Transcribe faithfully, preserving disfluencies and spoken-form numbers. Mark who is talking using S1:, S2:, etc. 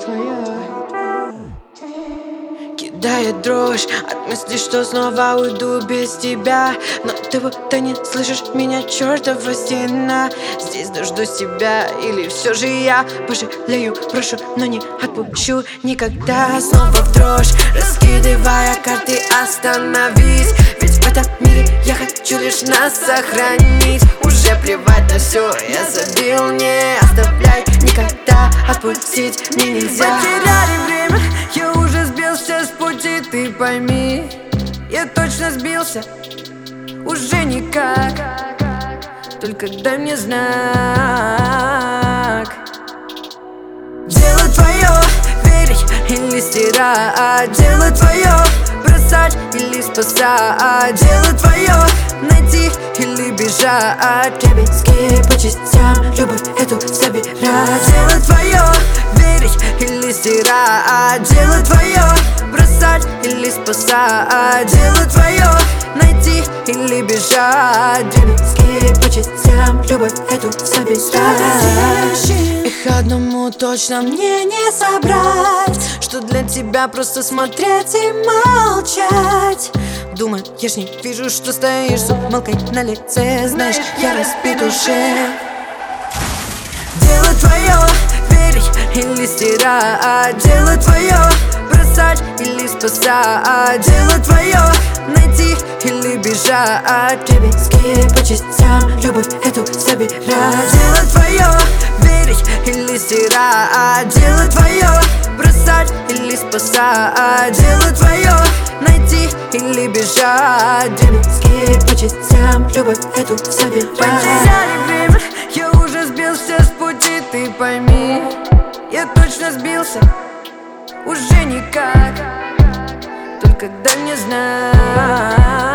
S1: Кидает дрожь от мысли, что снова уйду без тебя. Но ты будто не слышишь меня, чертова стена. Здесь дождусь тебя, или все же я пожалею, брошу, но не отпущу никогда. Снова в дрожь, раскидывая карты, остановись. Ведь в этом мире я хочу лишь нас сохранить. Уже плевать на все, я забил, не оставляй никогда, отпустить мне нельзя.
S2: Потеряли время, я уже сбился с пути, ты пойми. Я точно сбился, уже никак. Только дай мне знак. Дело твое, верить или стирать. Дело твое, бросать или спасать. Дело твое, найти или бежать.
S1: Лепестки по частям, любовь эту собирать.
S2: Дело твое, верить или стирать. Дело твое, бросать или спасать. Дело твое, найти или бежать.
S1: Лепестки по частям, любовь эту собирать.
S2: Их одному точно мне не собрать.
S1: Что для тебя просто смотреть и молчать.
S2: Думаешь, не вижу, что стоишь с ухмылкой на лице. Знаешь, я разбит уже. Дело твое, верить или стирать. Дело твое, бросать или спасать. Дело твое, найти или бежать.
S1: Лепестки по частям, любовь эту собирать.
S2: Дело твое, верить или стирать. Дело твое, бросать или спасать. Дело твое, найти или бежать.
S1: Лепестки по частям, любовь эту собирать.
S2: Потеряли время, я уже сбился с пути, ты пойми. Я точно сбился, уже никак. Только дай мне знать.